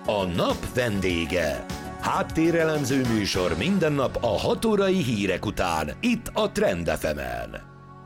A nap vendége. Háttérelemző műsor minden nap a 6 órai hírek után, itt a Trend FM-en.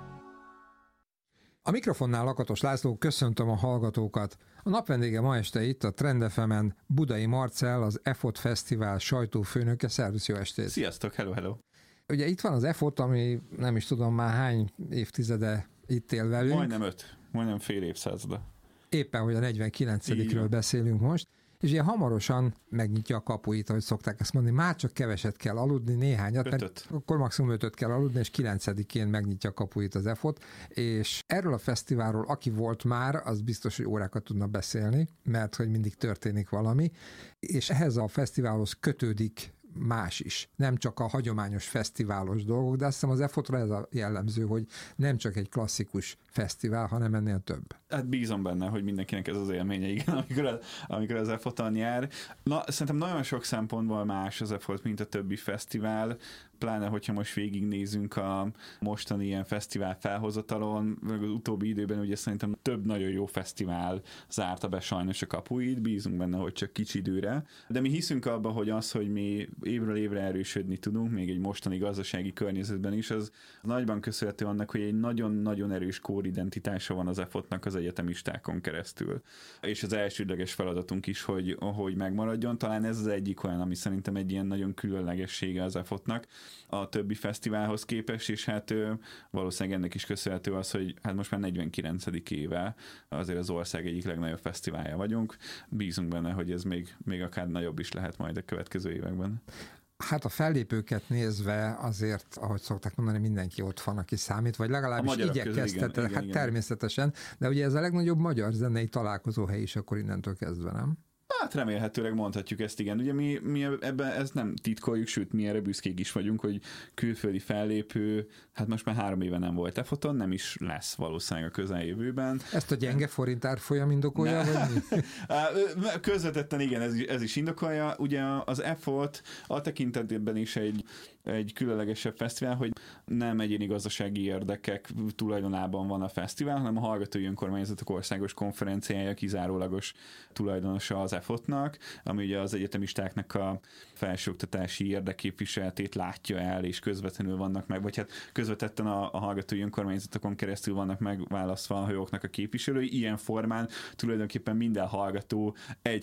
A mikrofonnál Lakatos László, köszöntöm a hallgatókat. A nap vendége ma este itt a Trend FM-en Budai Marcell, az EFOT Fesztivál sajtófőnöke. Szervusz, jó estét! Sziasztok, hello! Ugye itt van az EFOT, ami nem is tudom már hány évtizede itt él velünk. Majdnem fél évszázada. Éppen, hogy a 49-ről beszélünk most, és ilyen hamarosan megnyitja a kapuit, ahogy szokták ezt mondani, már csak keveset kell aludni, néhányat, mert akkor maximum 5 kell aludni, és 9-én megnyitja a kapuit az EFOT, és erről a fesztiválról, aki volt már, az biztos, hogy órákat tudna beszélni, mert hogy mindig történik valami, és ehhez a fesztiválhoz kötődik más is. Nem csak a hagyományos fesztiválos dolgok, de azt hiszem az EFOT-ra ez a jellemző, hogy nem csak egy klasszikus fesztivál, hanem ennél több. Hát bízom benne, hogy mindenkinek ez az élménye, igen, amikor az EFOT-on jár. Szerintem nagyon sok szempontból más az EFOT, mint a többi fesztivál, pláne, hogyha most végignézünk a mostani ilyen fesztivál felhozatalon, az utóbbi időben ugye szerintem több nagyon jó fesztivál zárta be sajnos a kapuit, bízunk benne, hogy csak kicsi időre, de mi hiszünk abban, hogy az, hogy mi évről évre erősödni tudunk, még egy mostani gazdasági környezetben is, az nagyban köszönhető annak, hogy egy nagyon-nagyon erős kóridentitása van az EFOT-nak az egyetemistákon keresztül. És az elsődleges feladatunk is, hogy megmaradjon. Talán ez az egyik olyan, ami szerintem egy ilyen nagyon különlegessége az EFOT-nak a többi fesztiválhoz képest, és hát valószínűleg ennek is köszönhető az, hogy hát most már 49. éve azért az ország egyik legnagyobb fesztiválja vagyunk. Bízunk benne, hogy ez még akár nagyobb is lehet majd a következő években. Hát a fellépőket nézve azért, ahogy szokták mondani, mindenki ott van, aki számít, vagy legalábbis igyekeztetek, hát természetesen, de ugye ez a legnagyobb magyar zenei találkozóhely is akkor innentől kezdve, nem? Hát remélhetőleg mondhatjuk ezt, igen. Ugye mi ebben ezt nem titkoljuk, sőt mi erre büszkék is vagyunk, hogy külföldi fellépő, hát most már 3 éve nem volt EFOT-on, nem is lesz valószínűleg a közeljövőben. Ezt a gyenge forint árfolyam indokolja, vagy mi? Közvetetten igen, ez is indokolja. Ugye az EFOT a tekintetben is egy különlegesebb fesztivál, hogy nem egyéni gazdasági érdekek tulajdonában van a fesztivál, hanem a Hallgatói Önkormányzatok Országos Konferenciája kizárólagos tulajdonosa az EFOT-nak, ami ugye az egyetemistáknak a felsőoktatási érdekképviseletét látja el, és közvetlenül vannak meg, vagy hát közvetetten a Hallgatói Önkormányzatokon keresztül vannak megválasztva a hajóknak a képviselői. Ilyen formán tulajdonképpen minden hallgató egy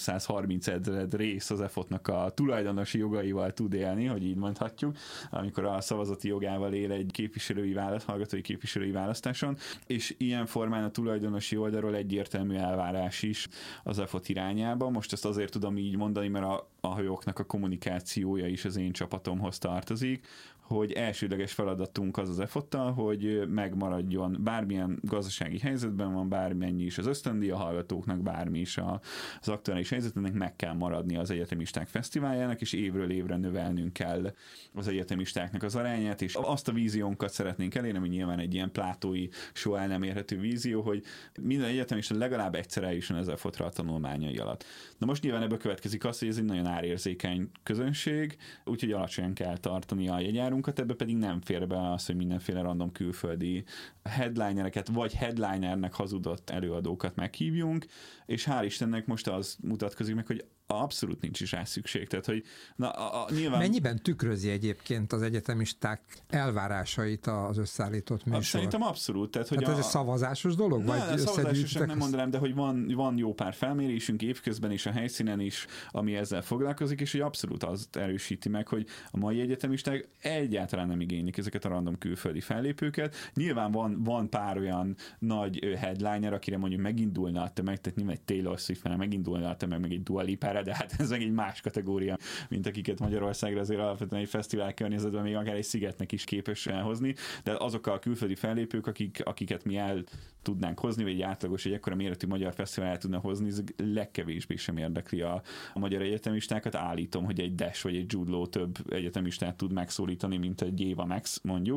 330 000 rész az EFOT-nak a tulajdonosi jogaival tud élni, hogy így mondhatjuk, amikor a szavazati jogával él egy hallgatói képviselői választáson, és ilyen formán a tulajdonosi oldalról egyértelmű elvárás is az EFOT irányába. Most ezt azért tudom így mondani, mert a hajóknak a kommunikációja is az én csapatomhoz tartozik, hogy elsődleges feladatunk az EFOT-tal, hogy megmaradjon bármilyen gazdasági helyzetben van, bármennyi is az ösztöndíj a hallgatóknak, bármi is az aktuális helyzetnek, meg kell maradni az egyetemisták fesztiváljának, és évről évre növelnünk kell az egyetemistáknak az arányát, és azt a víziónkat szeretnénk elérni, ami nyilván egy ilyen plátói, soha el nem érhető vízió, hogy minden egyetemista legalább egyszer eljusson az EFOT-ra a tanulmányai alatt. Na most nyilván ebből következik az, hogy ez egy nagyon árérzékeny közönség, úgyhogy alacsonyan kell tartani a jegyárunkat, ebbe pedig nem fér be az, hogy mindenféle random külföldi headlinereket, vagy headlinernek hazudott előadókat meghívjunk, és hál' Istennek most az mutatkozik meg, hogy abszolút nincs is rá szükség. Tehát, hogy nyilván... Mennyiben tükrözi egyébként az egyetemisták elvárásait az összeállított műsor? Szerintem abszolút. Tehát, hogy ez egy szavazásos dolog? Ne, szavazásos nem mondanám, de hogy van jó pár felmérésünk évközben is, a helyszínen is, ami ezzel foglalkozik, és hogy abszolút azt erősíti meg, hogy a mai egyetemisták egyáltalán nem igénylik ezeket a random külföldi fellépőket. Nyilván van pár olyan nagy headliner, akire mondjuk megindulna a tömeg, tehát nyilván egy Taylor Swift, megindulna a tömeg, meg egy Dua Lipa, de hát ez egy más kategória, mint akiket Magyarországra azért alapvetően egy fesztivál környezetben még akár egy szigetnek is képes elhozni, de azok a külföldi fellépők, akiket mi el tudnánk hozni, vagy egy átlagos, egy ekkora méretű magyar fesztivál el tudna hozni, ez legkevésbé sem érdekli a magyar egyetemistákat. Állítom, hogy egy Dash vagy egy Jude Law több egyetemistát tud megszólítani, mint egy Éva Max mondjuk.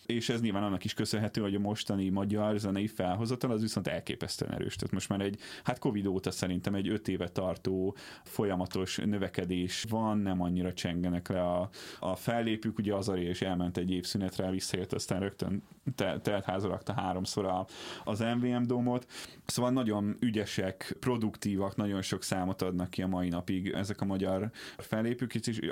és ez nyilván annak is köszönhető, hogy a mostani magyar zenei felhozatal az viszont elképesztően erős. Tehát most már Covid óta szerintem egy 5 éve tartó folyamatos növekedés van, nem annyira csengenek le a fellépők, ugye Azaria is elment egy évszünetre, visszajött, aztán rögtön teltháza rakta 3-szor az MVM Dome-ot. Szóval nagyon ügyesek, produktívak, nagyon sok számot adnak ki a mai napig ezek a magyar fellépők,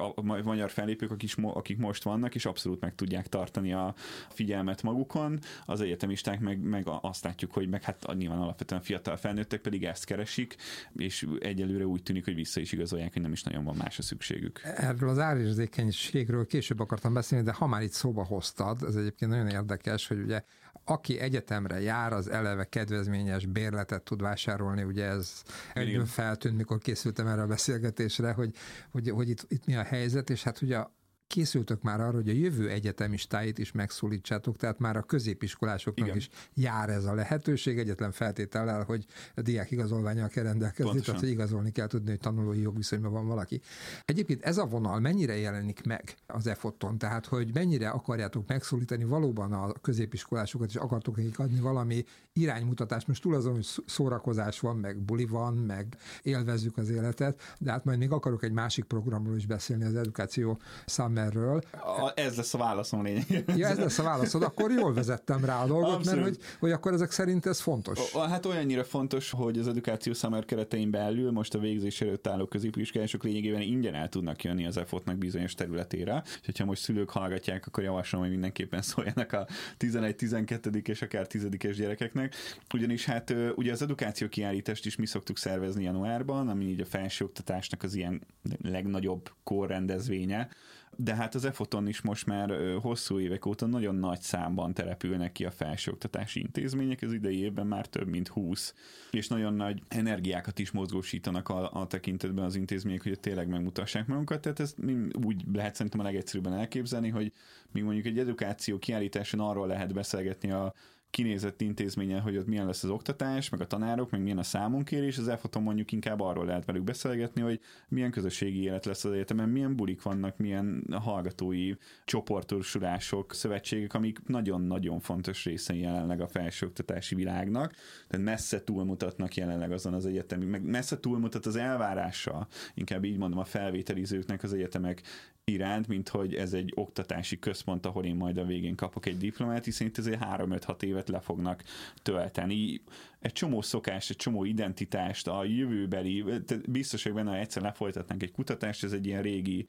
akik most vannak, és abszolút meg tudják tartani a figyelmet magukon. Az egyetemisták meg azt látjuk, hogy meg hát nyilván alapvetően fiatal felnőttek pedig ezt keresik, és egyelőre úgy tűnik, hogy vissza is igazolják, hogy nem is nagyon van más a szükségük. Erről az árérzékenységről később akartam beszélni, de ha már itt szóba hoztad, ez egyébként nagyon érdekes, hogy ugye aki egyetemre jár, az eleve kedvezményes bérletet tud vásárolni, ugye ez egyből feltűnt, mikor készültem erre a beszélgetésre, hogy itt mi a helyzet, és hát ugye készültök már arra, hogy a jövő egyetemistáit is megszólítsátok, tehát már a középiskolásoknak is jár ez a lehetőség, egyetlen feltétellel, hogy a diák igazolvánnyal kell rendelkezni, tehát hogy igazolni kell tudni, hogy tanulói jogviszonyban van valaki. Egyébként ez a vonal mennyire jelenik meg az EFOT-on, tehát hogy mennyire akarjátok megszólítani valóban a középiskolásokat, és akartok nekik adni valami iránymutatást, most túl azon, hogy szórakozás van, meg buli van, meg élvezzük az életet, de hát majd még akarok egy másik programról is beszélni, az Edukáció Summerről. Ez lesz a válaszom lényeg. Ja, ez lesz a válaszod, akkor jól vezettem rá a dolgot, abszolút. Mert hogy akkor ezek szerint ez fontos. Hát olyannyira fontos, hogy az Edukáció Summer keretein belül most a végzés előtt álló középiskolások lényegében ingyen el tudnak jönni az EFOT-nak bizonyos területére. És ha most szülők hallgatják, akkor javaslom, hogy mindenképpen szóljanak a 11, 12. és akár 10-es gyerekeknek. Ugyanis hát ugye az edukáció kiállítást is mi szoktuk szervezni januárban, ami így a felsőoktatásnak az ilyen legnagyobb kórrendezvénye. De hát az EFOT-on is most már hosszú évek óta nagyon nagy számban települnek ki a felsőoktatási intézmények, az idei évben már több mint 20, és nagyon nagy energiákat is mozgósítanak a tekintetben az intézmények, hogy tényleg megmutassák magukat, tehát ezt úgy lehet szerintem a legegyszerűbben elképzelni, hogy mi mondjuk egy edukáció kiállításon arról lehet beszélgetni a kinézett intézményen, hogy ott milyen lesz az oktatás, meg a tanárok, meg milyen a számonkérés, az EFOT-on mondjuk inkább arról lehet velük beszélgetni, hogy milyen közösségi élet lesz az egyetemen, milyen bulik vannak, milyen hallgatói csoportosulások, szövetségek, amik nagyon-nagyon fontos részei jelenleg a felsőoktatási világnak, tehát messze túlmutatnak jelenleg azon az egyetemi, meg messze túlmutat az elvárása, inkább így mondom a felvételizőknek az egyetemek iránt, mint hogy ez egy oktatási központ, ahol én majd a végén kapok egy diplomát, hiszen itt ezért 3-5-6 évet le fognak tölteni. Egy csomó szokást, egy csomó identitást, a jövőbeli, biztos, hogy benne, ha egyszer lefolytatnánk egy kutatást, ez egy ilyen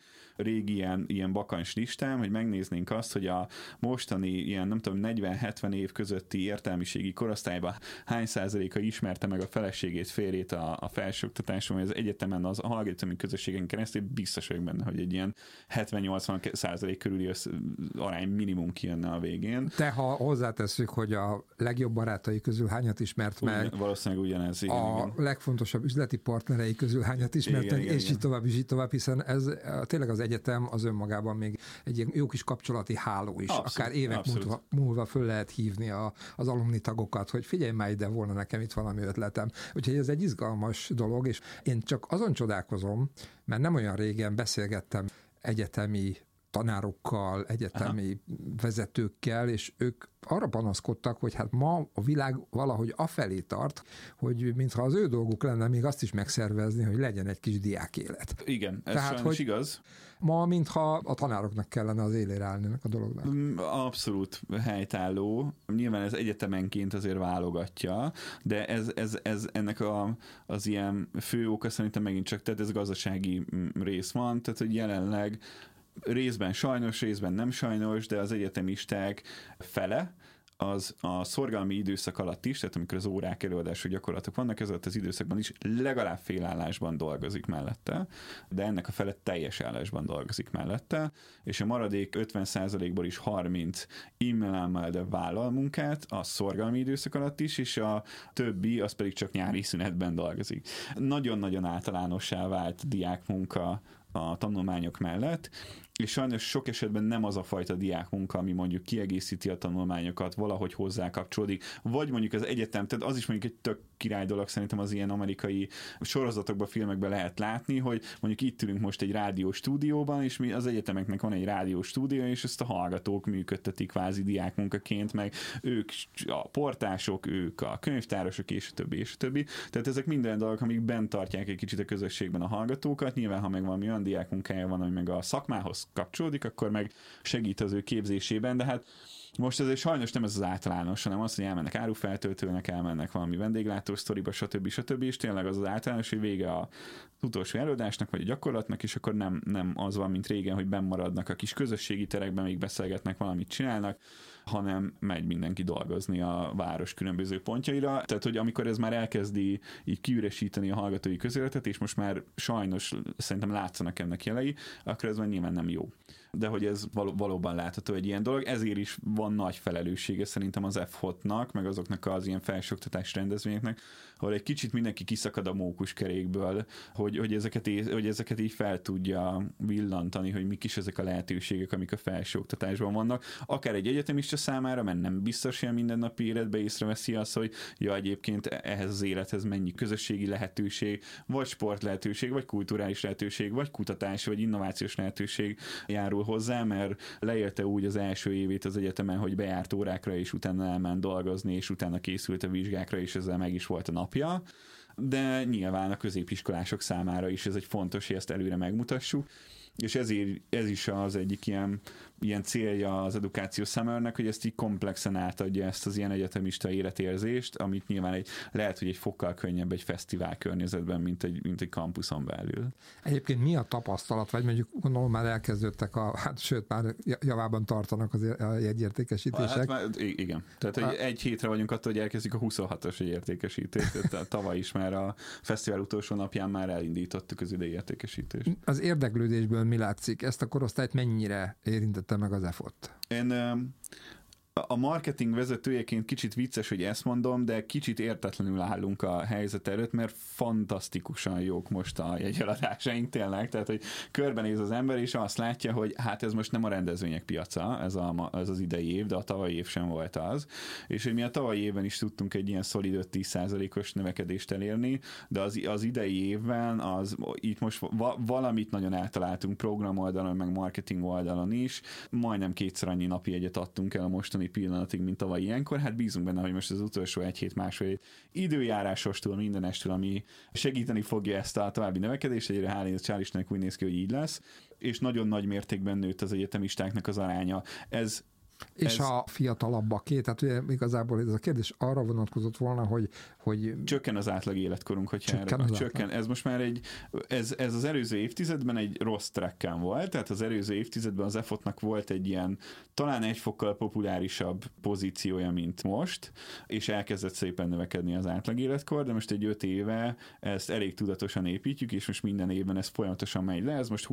régi ilyen bakancs listám, hogy megnéznénk azt, hogy a mostani ilyen, nem tudom, 40-70 év közötti értelmiségi korosztályban hány százaléka ismerte meg a feleségét, férjét a felsőoktatáson, vagy az egyetemen, az a hallgatói közösségen keresztül, biztos vagyok benne, hogy egy ilyen 70-80% körüli arány minimum kijönne a végén. De ha hozzátesszük, hogy a legjobb barátai közül hányat ismert meg, valószínűleg ugyanez, igen. Legfontosabb üzleti partnerei közül hányat ismert meg, és így tovább, hiszen ez tényleg az egyetem az önmagában még egy ilyen jó kis kapcsolati háló is. Abszolút, akár évek múlva föl lehet hívni az alumni tagokat, hogy figyelj már ide, volna nekem itt valami ötletem. Úgyhogy ez egy izgalmas dolog, és én csak azon csodálkozom, mert nem olyan régen beszélgettem egyetemi tanárokkal, egyetemi vezetőkkel, és ők arra panaszkodtak, hogy hát ma a világ valahogy afelé tart, hogy mintha az ő dolguk lenne még azt is megszervezni, hogy legyen egy kis diákélet. Igen, ez tehát, sajnos igaz. Ma mintha a tanároknak kellene az élére állni a dolognak. Abszolút helytálló. Nyilván ez egyetemenként azért válogatja, de ez ennek az ilyen fő oka szerintem megint csak, tehát ez gazdasági rész van, tehát hogy jelenleg részben sajnos, részben nem sajnos, de az egyetemisták fele az a szorgalmi időszak alatt is, tehát amikor az órák, előadások, gyakorlatok vannak, ezért az időszakban is legalább félállásban dolgozik mellette, de ennek a fele teljes állásban dolgozik mellette, és a maradék 50%-ból is 30 e-mail, de vállal munkát a szorgalmi időszak alatt is, és a többi az pedig csak nyári szünetben dolgozik. Nagyon-nagyon általánossá vált diákmunka a tanulmányok mellett, és sajnos sok esetben nem az a fajta diákmunka, ami mondjuk kiegészíti a tanulmányokat, valahogy hozzá kapcsolódik, vagy mondjuk az egyetem, tehát az is mondjuk egy tök király dolog szerintem az ilyen amerikai sorozatokban, filmekben lehet látni, hogy mondjuk itt ülünk most egy rádióstúdióban, és mi az egyetemeknek van egy rádióstúdió, és ezt a hallgatók működtetik kvázi diákmunkaként, meg ők a portások, ők a könyvtárosok, és a többi, és a többi. Tehát ezek minden dolgok, amik bent tartják egy kicsit a közösségben a hallgatókat. Nyilván, ha meg valami olyan diákmunkája van, ami meg a szakmához kapcsolódik, akkor meg segít az ő képzésében, de hát most azért sajnos nem ez az általános, hanem az, hogy elmennek árufeltöltőnek, elmennek valami vendéglátó sztoriba, stb. És tényleg az általános, hogy vége az utolsó előadásnak, vagy a gyakorlatnak, és akkor nem az van, mint régen, hogy bennmaradnak a kis közösségi terekben, még beszélgetnek, valamit csinálnak, hanem megy mindenki dolgozni a város különböző pontjaira. Tehát, hogy amikor ez már elkezdi így kiüresíteni a hallgatói közéletet, és most már sajnos szerintem látszanak ennek jelei, akkor ez már nyilván nem jó. De hogy ez valóban látható egy ilyen dolog, ezért is van nagy felelőssége szerintem az FHOT-nak, meg azoknak az ilyen felsőoktatás rendezvényeknek, ahol egy kicsit mindenki kiszakad a mókuskerékből, hogy ezeket így fel tudja villantani, hogy mik is ezek a lehetőségek, amik a felsőoktatásban vannak. Akár egy egyetemista számára, mert nem biztos, hogy a mindennapi életbe észreveszi azt, hogy egyébként ehhez az élethez mennyi közösségi lehetőség, vagy sport lehetőség, vagy kulturális lehetőség, vagy kutatás, vagy innovációs lehetőség járul hozzá, mert leélte úgy az első évét az egyetemen, hogy bejárt órákra, és utána elment dolgozni, és utána készült a vizsgákra, és ezzel meg is volt a napja. De nyilván a középiskolások számára is ez egy fontos, hogy ezt előre megmutassuk, és ezért ez is az egyik ilyen célja az Education Summernek, hogy ezt így komplexen átadja ezt az ilyen egyetemista életérzést, amit nyilván lehet, hogy egy fokkal könnyebb egy fesztivál környezetben, mint egy kampuszon belül. Egyébként mi a tapasztalat, vagy mondjuk gondolom már elkezdődtek sőt már javában tartanak a jegyértékesítések? Hát igen. Tehát hogy egy hétre vagyunk attól, hogy elkezdjük a 26-os jegyértékesítést. Tehát tavaly is már a fesztivál utolsó napján már elindítottuk az idei értékesítést. Az érdeklődésből mi látszik? Ezt a korosztályt mennyire érintette meg az EFOT? Én a marketing vezetőjeként kicsit vicces, hogy ezt mondom, de kicsit értetlenül állunk a helyzet előtt, mert fantasztikusan jók most a jegyeladásaink tényleg, tehát hogy körbenéz az ember, és azt látja, hogy hát ez most nem a rendezvények piaca, ez az idei év, de a tavalyi év sem volt az, és hogy mi a tavalyi évben is tudtunk egy ilyen szolid 5-10%-os növekedést elérni, de az idei évben itt most valamit nagyon eltaláltunk program oldalon, meg marketing oldalon is, majdnem 2-szer annyi napi jegyet adtunk el a mostani pillanatig, mint tavaly ilyenkor, hát bízunk benne, hogy most az utolsó másfél időjárásostól, mindenestől, ami segíteni fogja ezt a további növekedést, egyre hál' Istennek úgy néz ki, hogy így lesz, és nagyon nagy mértékben nőtt az egyetemistáknak az aránya. És a fiatalabbaké, tehát ugye igazából ez a kérdés arra vonatkozott volna, hogy csökken az átlag életkorunk, hogyha csökken. Ez most már ez az előző évtizedben egy rossz trekken volt, tehát az előző évtizedben az EFOT-nak volt egy ilyen talán egy fokkal populárisabb pozíciója, mint most, és elkezdett szépen növekedni az átlag életkor, de most egy 5 éve ezt elég tudatosan építjük, és most minden évben ez folyamatosan megy le, ez most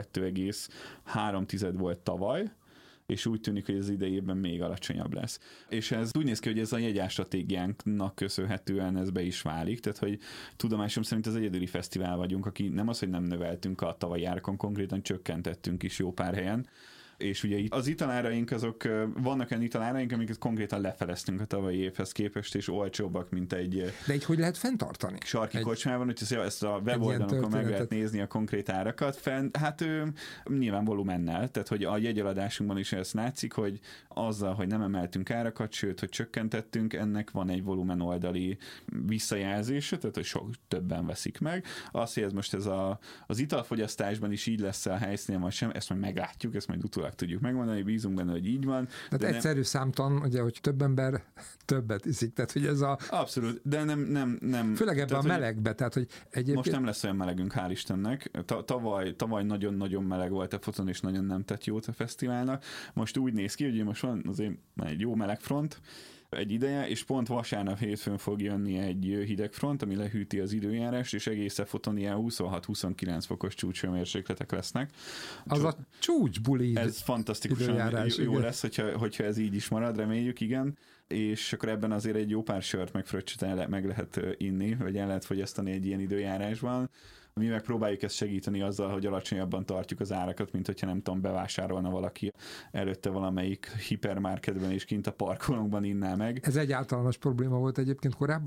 22,3 volt tavaly, és úgy tűnik, hogy az idejében még alacsonyabb lesz. És ez úgy néz ki, hogy ez a jegyárstratégiánknak köszönhetően ez be is válik, tehát hogy tudomásom szerint az egyedüli fesztivál vagyunk, aki nem az, hogy nem növeltünk a tavalyi árakon, konkrétan csökkentettünk is jó pár helyen, és ugye az italáraink azok, vannak olyan italáraink, amiket konkrétan lefeleztünk a tavalyi évhez képest, és olcsóbbak, mint egy... De így hogy lehet fenntartani? Sarki kocsmában, úgyhogy ezt a weboldalon meg lehet nézni a konkrét árakat. Hát nyilván volumennel, tehát hogy a jegyeladásunkban is ezt látszik, hogy azzal, hogy nem emeltünk árakat, sőt, hogy csökkentettünk, ennek van egy volumen oldali visszajelzése, tehát hogy sok többen veszik meg. Azt, hogy ez most az italfogyasztásban is így lesz a helyszínen, vagy sem, ezt majd meglátjuk, ezt majd utólag tudjuk megmondani, bízunk benne, hogy így van. Tehát egyszerű számtan, ugye, hogy több ember többet iszik, tehát hogy ez a... Abszolút, de nem... Főleg ebben a melegbe, tehát hogy egyébként... Most nem lesz olyan melegünk, hál' Istennek. Tavaly nagyon-nagyon meleg volt a foton, és nagyon nem tett jót a fesztiválnak. Most úgy néz ki, hogy most van azért egy jó melegfront, egy ideje, és pont vasárnap hétfőn fog jönni egy hidegfront, ami lehűti az időjárást, és egész foton ilyen 26-29 fokos csúcshőmérsékletek lesznek. Az a csúcsbuli ez fantasztikusan jó lesz, hogyha ez így is marad, reméljük, igen. És akkor ebben azért egy jó pár sört meg fröccsöt meg lehet inni, vagy el lehet fogyasztani egy ilyen időjárásban. Mi megpróbáljuk ezt segíteni azzal, hogy alacsonyabban tartjuk az árakat, mint hogyha nem tudom, bevásárolna valaki előtte valamelyik hipermarketben és kint a parkolónkban inná meg. Ez egy általános probléma volt egyébként korábban?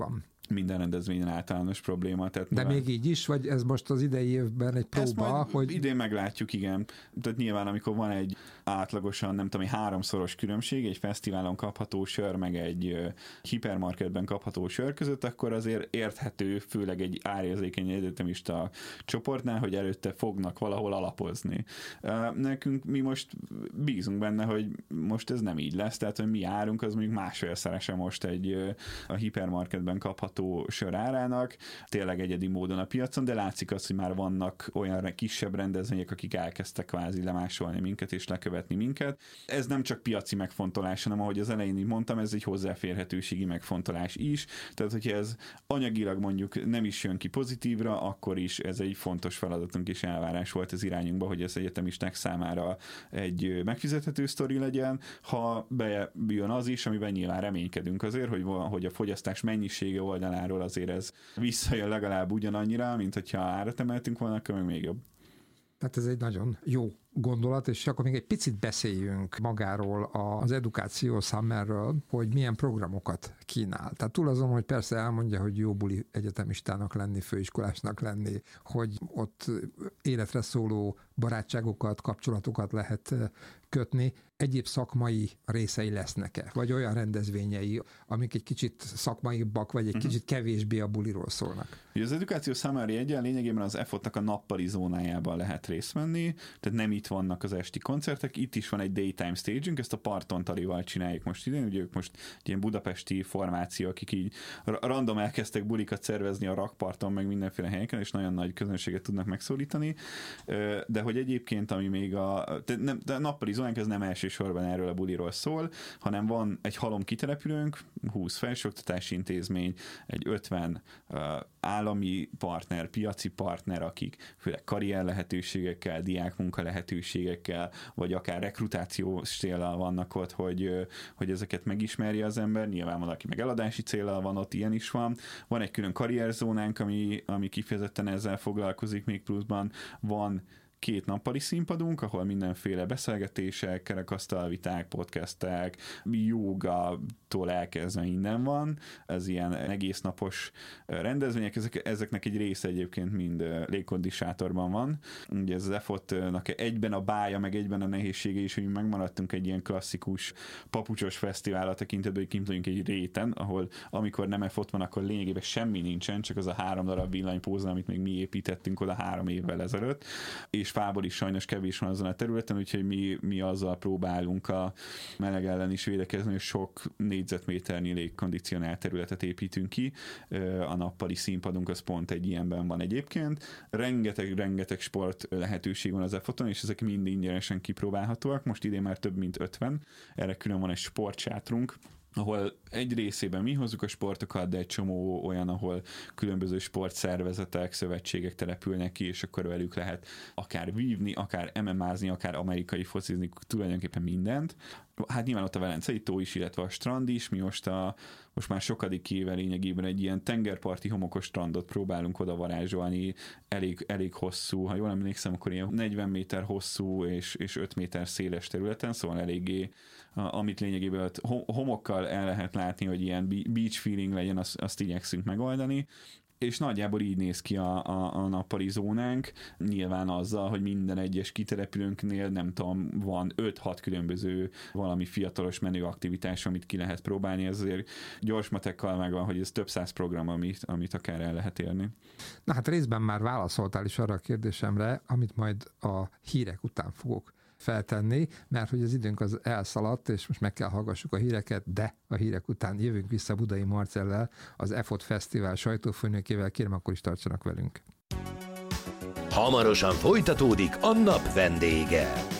minden rendezvényen általános probléma. Tehát de még így is, vagy ez most az idei évben egy próba? Hogy idén meglátjuk, igen. Tehát nyilván, amikor van egy átlagosan, nem tudom, 3-szoros különbség, egy fesztiválon kapható sör, meg egy hipermarketben kapható sör között, akkor azért érthető, főleg egy árérzékeny egyetemista csoportnál, hogy előtte fognak valahol alapozni. Nekünk mi most bízunk benne, hogy most ez nem így lesz, tehát hogy mi árunk, az mondjuk másfélszerese most a hipermarketben kapható sör árának, tényleg egyedi módon a piacon, de látszik az, hogy már vannak olyan kisebb rendezvények, akik elkezdtek kvázi lemásolni minket és lekövetni minket. Ez nem csak piaci megfontolás, hanem ahogy az elején így mondtam, ez egy hozzáférhetőségi megfontolás is, tehát hogyha ez anyagilag mondjuk nem is jön ki pozitívra, akkor is ez egy fontos feladatunk és elvárás volt az irányunkba, hogy ez egyetemisták számára egy megfizethető sztori legyen, ha bejön az is, amiben nyilván reménykedünk azért, hogy a fogyasztás mennyisége oldaláról azért ez visszajön legalább ugyanannyira, mint hogyha árat emeltünk volna, akkor még jobb. Tehát ez egy nagyon jó gondolat, és akkor még egy picit beszéljünk magáról az Edukáció Summerről, hogy milyen programokat kínál. Tehát túl azon, hogy persze elmondja, hogy jó buli egyetemistának lenni, főiskolásnak lenni, hogy ott életre szóló barátságokat, kapcsolatokat lehet kötni, egyéb szakmai részei lesznek-e? Vagy olyan rendezvényei, amik egy kicsit szakmaibbak, vagy egy kicsit kevésbé a buliról szólnak? Az Edukáció Summer jegyen lényegében az EFOT-nak a nappali zónájában lehet részt venni, tehát nem itt vannak az esti koncertek, itt is van egy daytime stagünk, ezt a Parton Talival csináljuk most idén, ugye ők most egy ilyen budapesti formáció, akik így random elkezdtek bulikat szervezni a rakparton, meg mindenféle helyeken, és nagyon nagy közönséget tudnak megszólítani, de hogy egyébként, ami még de nappali zónánk, ez nem elsősorban erről a buliról szól, hanem van egy halom kitelepülőnk, 20 felsőoktatási intézmény, egy 50 állami partner, piaci partner, akik főleg karrier lehetőségekkel, diákmunka lehetőségekkel, vagy akár rekrutációs céllal vannak ott, hogy ezeket megismerje az ember. Nyilván valaki meg eladási céllal van ott, ilyen is van. Van egy külön karrierzónánk, ami kifejezetten ezzel foglalkozik, még pluszban van 2 nappali színpadunk, ahol mindenféle beszélgetések, kerekasztalviták, podcastek, jógatól elkezdve minden van. Ez ilyen egész napos rendezvények, ezeknek egy része egyébként mind légkondisátorban van. Ugye ez az EFOT-nak egyben a bája, meg egyben a nehézsége is, hogy megmaradtunk egy ilyen klasszikus papucsos fesztivál a tekintetben, hogy kint vagyunk egy réten, ahol amikor nem EFOT van, akkor lényegében semmi nincsen, csak az a 3 darab villanypóza, amit még mi építettünk oda 3 évvel ezelőtt, és fából is sajnos kevés van azon a területen, úgyhogy mi azzal próbálunk a meleg ellen is védekezni, hogy sok négyzetméternyi légkondicionált területet építünk ki. A nappali színpadunk az pont egy ilyenben van egyébként. Rengeteg sport lehetőség van az EFOT-on, és ezek mind ingyenesen kipróbálhatóak. Most idén már több mint 50. Erre külön van egy sportsátrunk, ahol egy részében mi hozzuk a sportokat, de egy csomó olyan, ahol különböző sportszervezetek, szövetségek települnek ki, és akkor velük lehet akár vívni, akár MMA-zni, akár amerikai focizni, tulajdonképpen mindent. Hát nyilván ott a Velencei tó is, illetve a strand is. Mi most már sokadik éve lényegében egy ilyen tengerparti homokos strandot próbálunk oda varázsolni, elég hosszú, ha jól emlékszem, akkor ilyen 40 méter hosszú és 5 méter széles területen, szóval eléggé, amit lényegében homokkal el lehet látni, hogy ilyen beach feeling legyen, azt igyekszünk megoldani. És nagyjából így néz ki a nappali zónánk, nyilván azzal, hogy minden egyes kitelepülőnknél, nem tudom, van 5-6 különböző valami fiatalos menő aktivitás, amit ki lehet próbálni, ezért gyors matekkal megvan, hogy ez több 100 program, amit akár el lehet érni. Na hát részben már válaszoltál is arra a kérdésemre, amit majd a hírek után fogok feltenni, mert hogy az időnk az elszaladt, és most meg kell hallgassuk a híreket, de a hírek után jövünk vissza Budai Marcellel, az EFOT Fesztivál sajtófőnökével, kérem, akkor is tartsanak velünk. Hamarosan folytatódik a nap vendége.